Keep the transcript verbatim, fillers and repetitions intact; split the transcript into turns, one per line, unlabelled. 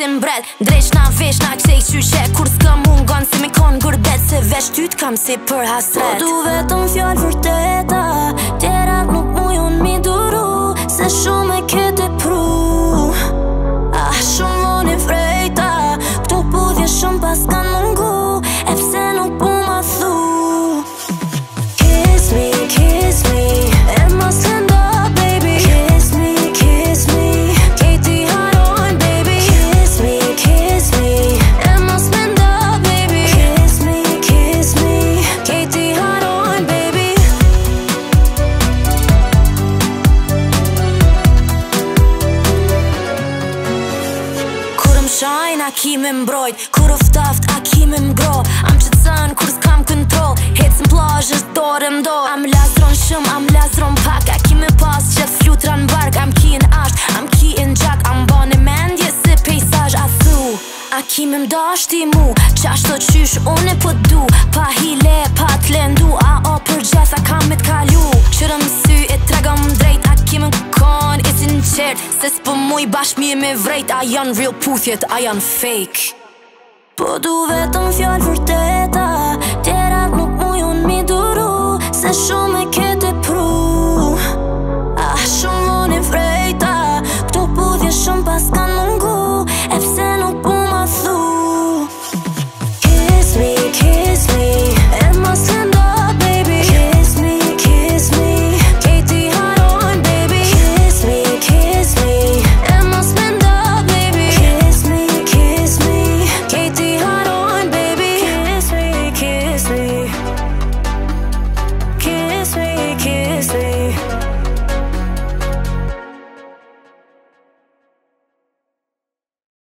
si mbret Dreq na vesh na kcej qyshe Kur s'ka mungon se mi kon gurbet Se vesh ty t'kam si për hasret
Po du vetëm fjall vërteta Tjerat nuk mujon mi duru Se shumë e kete pru Ah, shumë voni vrejta Këto budhje shumë pas kan mungu E pse nuk pu ma thu Kiss me, kiss me E mos lëndo baby Kiss me, kiss me Kejti harojnë baby Kiss me, kiss me E mos lëndo baby Kiss me, kiss me Kejti harojnë baby Kur më shajnë a ki me mbrojt Kur oftaft a ki me mgro Am qëtësën kur s'kam kontrol Hec në plazh është dore mdo Am lazron shumë, am lazron pak A ki me pas që flutra në bark Am ki në asht, am ki në gjak Am bane mendje se pejsaj a thu A ki me mdash ti mu Qashto qysh une po du Pa hile, pa t'lendu A o për gjeth a kam me t'kalu Qërëm sy e tregom drejt A ki me kon i sinqert Se s'po muj bash mirë me vrejt A janë real puthjet, a janë fake Po du vetëm fjall vërteta Tjerat nuk mujon mi duru Se shumë e ke